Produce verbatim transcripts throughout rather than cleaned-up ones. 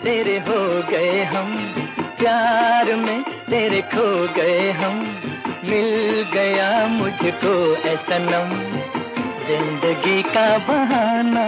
तेरे हो गए हम, प्यार में तेरे खो गए हम। मिल गया मुझको ऐ सनम, जिंदगी का बहाना।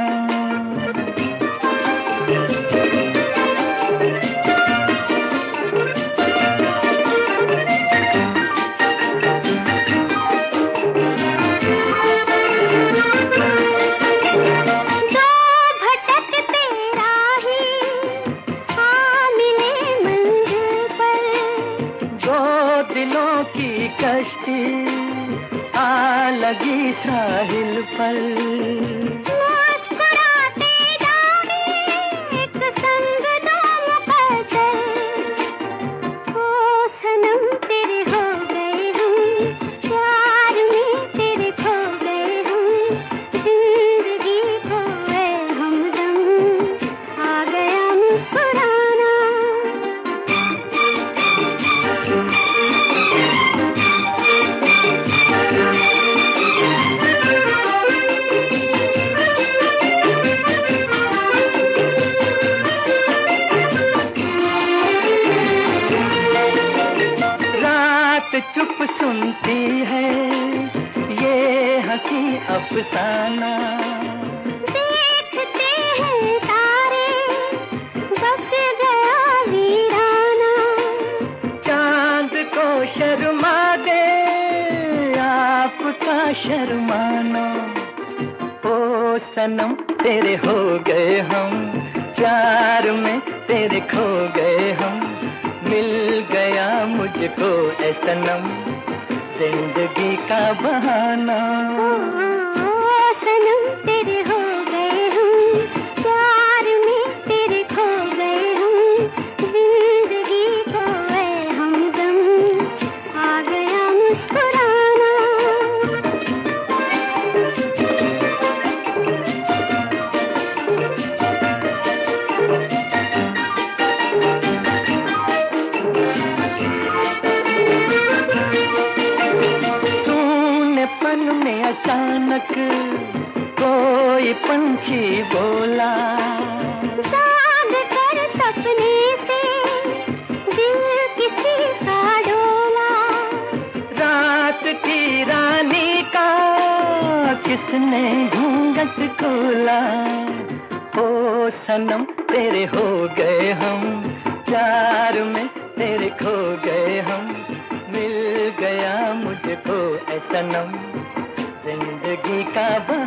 दिलों की कश्ती आ लगी साहिल पर, मुस्कुराते जाए एक संग दो मुकद्दर। ओ सनम तेरे हो गए हम, प्यार में तेरे खो गए हम। जिंदगी को है हमदम, आ गया मुस्कुराना। चुप सुनती है ये हंसी अफसाना। देखते हैं तारे बस गया वीराना। चांद को शर्मा दे आपका शर्माना। ओ सनम तेरे हो गए हम, प्यार में तेरे खो गए हम। मिल गया मुझको ऐ सनम, जिंदगी का बहाना। ओ सनम तेरे हो गए हम, प्यार में तेरे खो गए हम। जिंदगी को है हमदम, आ गया मुस्कुराना। अचानक कोई पंछी बोला, जाग कर सपने से दिल किसी का डोला। रात की रानी का किसने घूंघट खोला। ओ सनम तेरे हो गए हम, प्यार में तेरे खो गए हम। मिल गया मुझको ऐ सनम, जिंदगी का